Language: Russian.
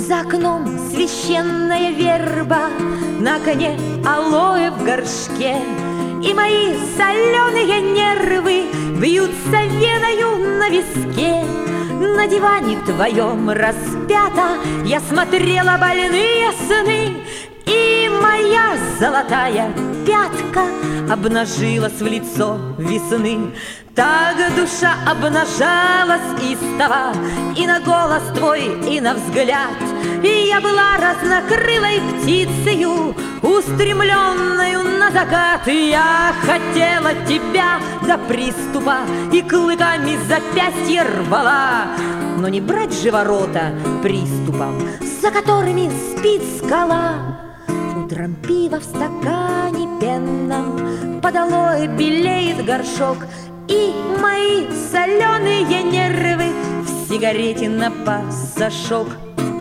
За окном священная верба, на коне алоэ в горшке, и мои соленые нервы бьются веною на виске. На диване твоем распята я смотрела больные сны, и моя золотая пятка обнажилась в лицо весны. Так душа обнажалась истово и на голос твой, и на взгляд. И я была разнокрылой птицею, устремленную на закат. И я хотела тебя до приступа и клыками запястье рвала, но не брать же ворота приступом, за которыми спит скала. Утром пиво в стакане пенном, подолой белеет горшок, и мои соленые нервы в сигарете на пасашок.